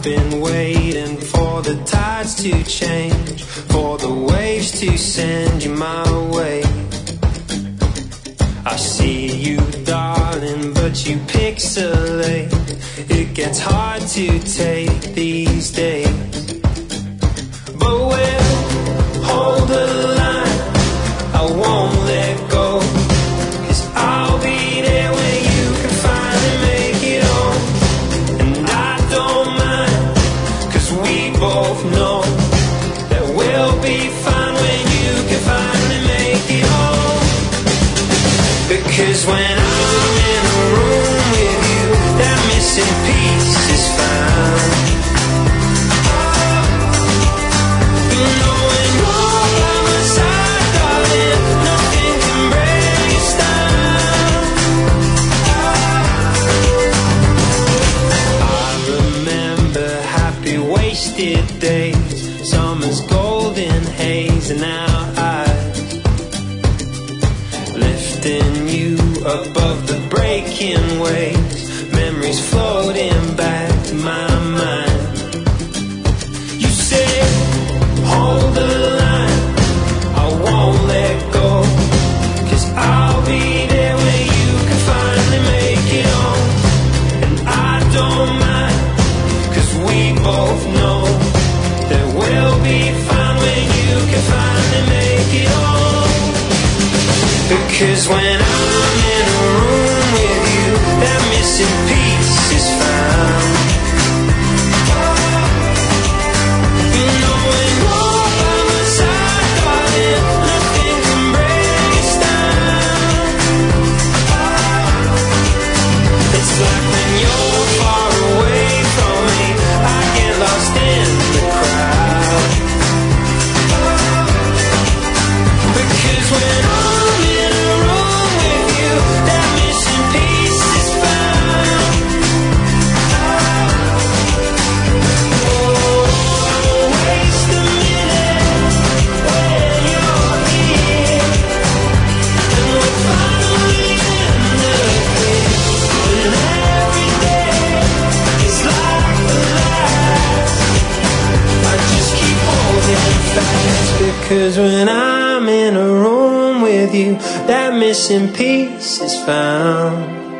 been waiting for the tides to change, for the waves to send you my way. I see you, darling, but you pixelate. It gets hard to take these days, but we'll hold the line. I won't let go, 'cause I'll be there when you can finally make it home. And I don't mind, 'cause we both know that we'll be fine when you can finally make it home. Because when I'm in a room with you, that missing piece is found. You know when you're by my side, darling, nothing can break us down. I remember happy wasted days, summer's golden haze in our eyes, lifting you above the breaking waves, memories floating back to my mind. You said, hold the line, I won't let go, 'cause I'll be there when you can finally make it home. And I don't mind, 'cause we both know that we'll be fine when you can finally make it home. Because when I'm in a room with you, that missing piece is found. You know when you're by my side, darling, nothing can break us down. It's like when you're far away from me, I get lost in the crowd. Because when I'm in a room with you, that missing piece is found. Oh, I won't waste a minute when you're here, and we're finally in the clear. When every day is like the last, I just keep holding fast. Because when I'm in a room with you, that missing piece is found.